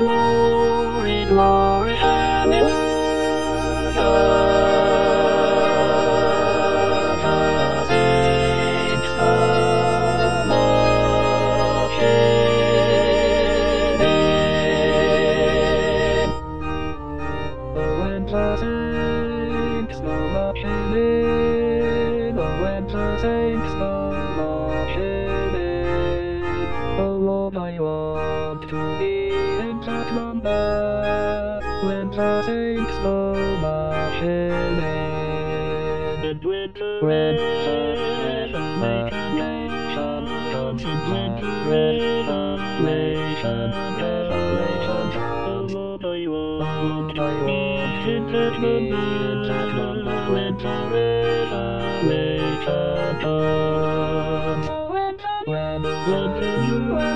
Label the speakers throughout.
Speaker 1: glory, glory, hallelujah. The saints come a-hailing. Oh, when the saints come a-hailing, oh, when the saints come a-hailing, oh Lord, I want to be in that number when the saints come a-hailing. And when the revelation comes, and when the revelation, oh Lord, I want to be in that number when the revelation comes. When you are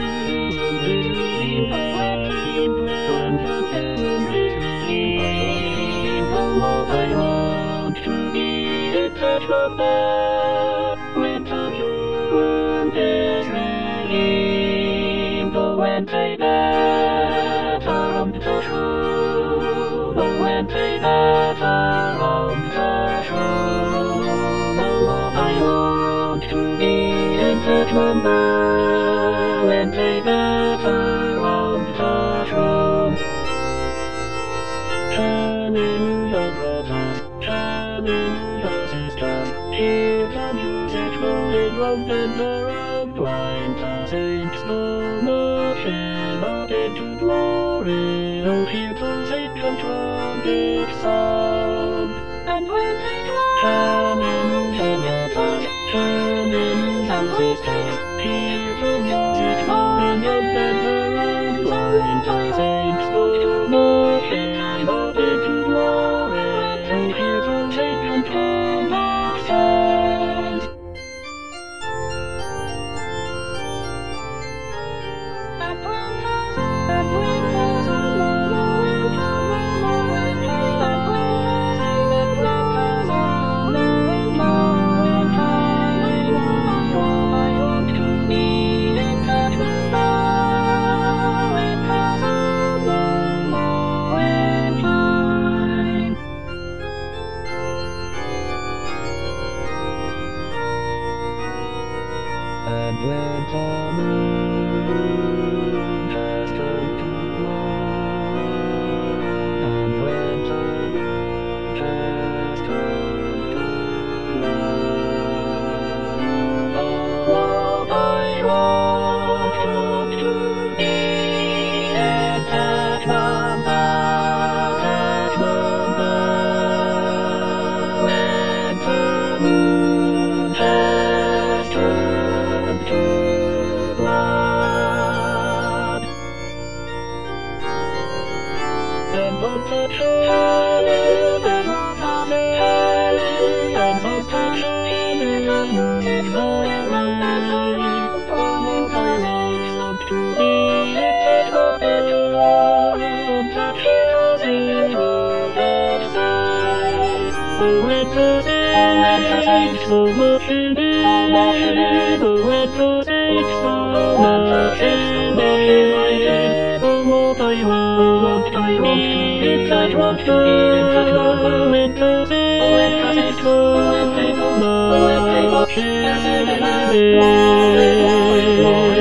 Speaker 1: I want to be in touch with that winter moon is relieved. Oh, when they that are on the shore, oh, when they that are on the shore, oh, I want to be in touch with that when they that are on the shore. Hallelujah, brothers, hallelujah, sisters, hear the music flowing round and around, while the saints come marching up into glory. Oh, hear those ancient trumpet sound, and when they cry, hallelujah, brothers, hallelujah, sisters, hear the music flowing round and around, while the saints come marching up into glory. Oh, hear those ancient trumpet sound. And when the moon has turned to blood, and when the moon has turned to blood, oh Lord, I want to be in that number, when the moon has turned to blood. And on the hallelujah, and on the hallelujah, and on the hallelujah, and I want to be in that number, on that hallelujah, oh, when the saints come a-hailing, oh, when the saints come a-hailing, oh, Lord, I want to be in that number when the saints come a-hailing.